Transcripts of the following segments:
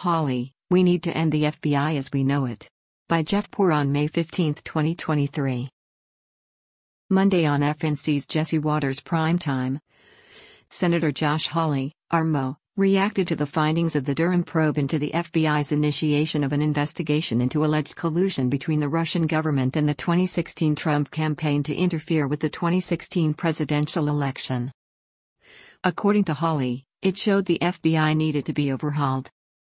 Hawley, we need to end the FBI as we know it. By Jeff Poor on May 15, 2023. Monday on FNC's Jesse Watters Primetime. Senator Josh Hawley, RMO, reacted to the findings of the Durham probe into the FBI's initiation of an investigation into alleged collusion between the Russian government and the 2016 Trump campaign to interfere with the 2016 presidential election. According to Hawley, it showed the FBI needed to be overhauled.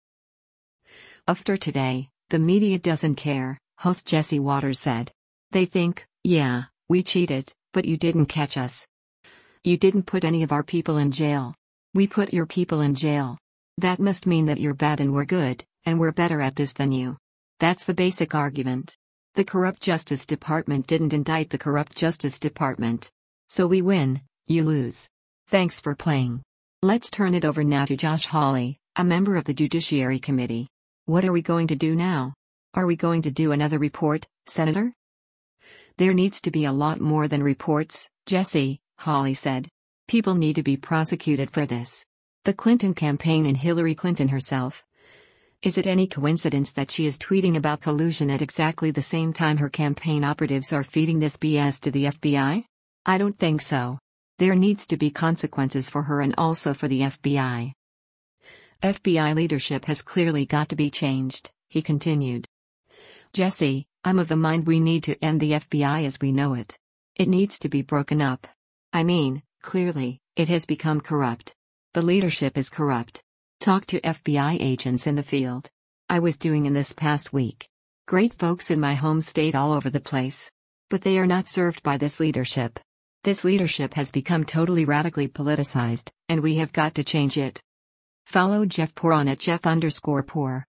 After today, the media doesn't care, host Jesse Watters said. They think, yeah, we cheated, but you didn't catch us. You didn't put any of our people in jail. We put your people in jail. That must mean that you're bad and we're good, and we're better at this than you. That's the basic argument. The corrupt Justice Department didn't indict the corrupt Justice Department. So we win, you lose. Thanks for playing. Let's turn it over now to Josh Hawley, a member of the Judiciary Committee. What are we going to do now? Are we going to do another report, Senator? There needs to be a lot more than reports, Jesse, Hawley said. People need to be prosecuted for this. The Clinton campaign and Hillary Clinton herself. Is it any coincidence that she is tweeting about collusion at exactly the same time her campaign operatives are feeding this BS to the FBI? I don't think so. There needs to be consequences for her and also for the FBI. FBI leadership has clearly got to be changed, he continued. Jesse, I'm of the mind we need to end the FBI as we know it. It needs to be broken up. I mean, clearly, it has become corrupt. The leadership is corrupt. Talk to FBI agents in the field. I was doing in this past week. Great folks in my home state all over the place. But they are not served by this leadership. This leadership has become totally radically politicized, and we have got to change it. Follow Jeff Poor on @Jeff_Poor.